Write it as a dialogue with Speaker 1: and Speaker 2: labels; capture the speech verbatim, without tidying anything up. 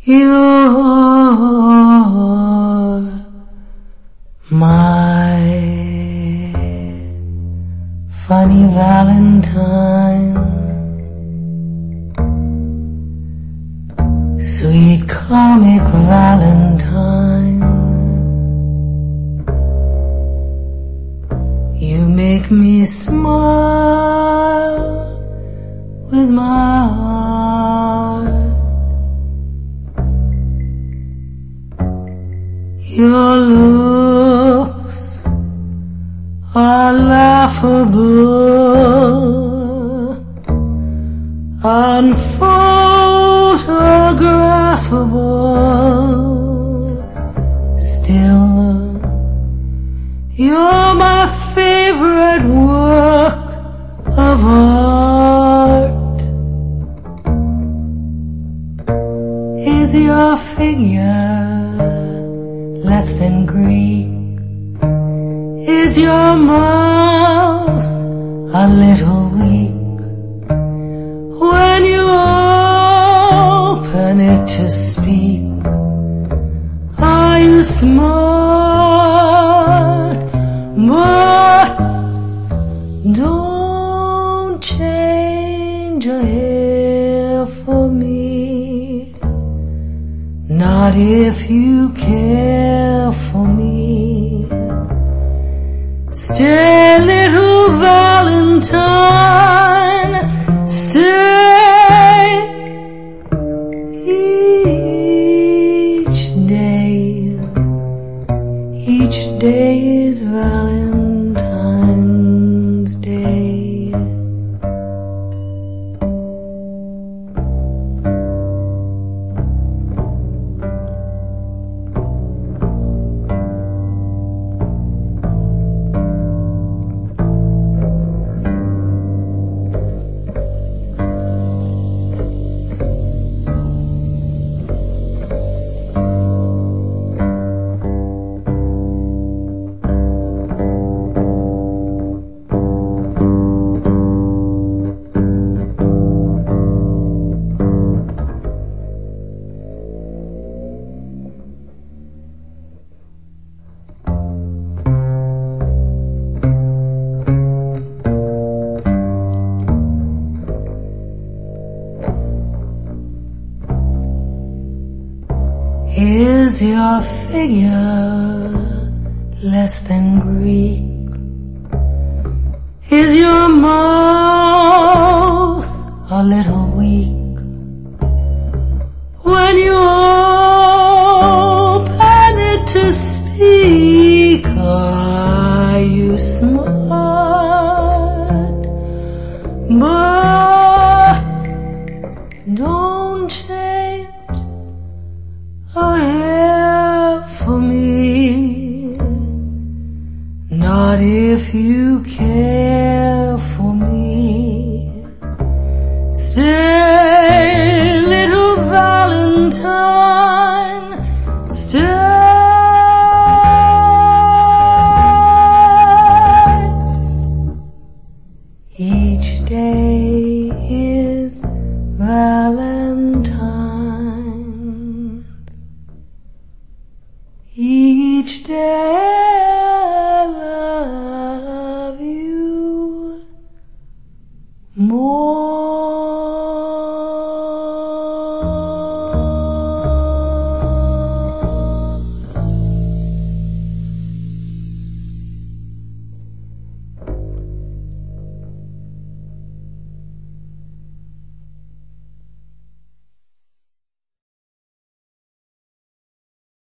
Speaker 1: You're my funny Valentine, sweet comic Valentine. You make me smile with my heart. Your looks are laughable, unphotographable. Still, you're my favorite work of art. Is your figure less than Greek? Is your mouth a little weak when you open it to speak? Are you smart? But don't change a hair for me, not if you care for me. Stay, little Valentine, stay. Each day, each day is Valentine's Day. Is your figure less than Greek? Is your mouth a little weak when you open it to speak? Are you smart? But don't change a hair for me, not if you care for me. Stay, little Valentine, stay. Each day is Valentine. Each day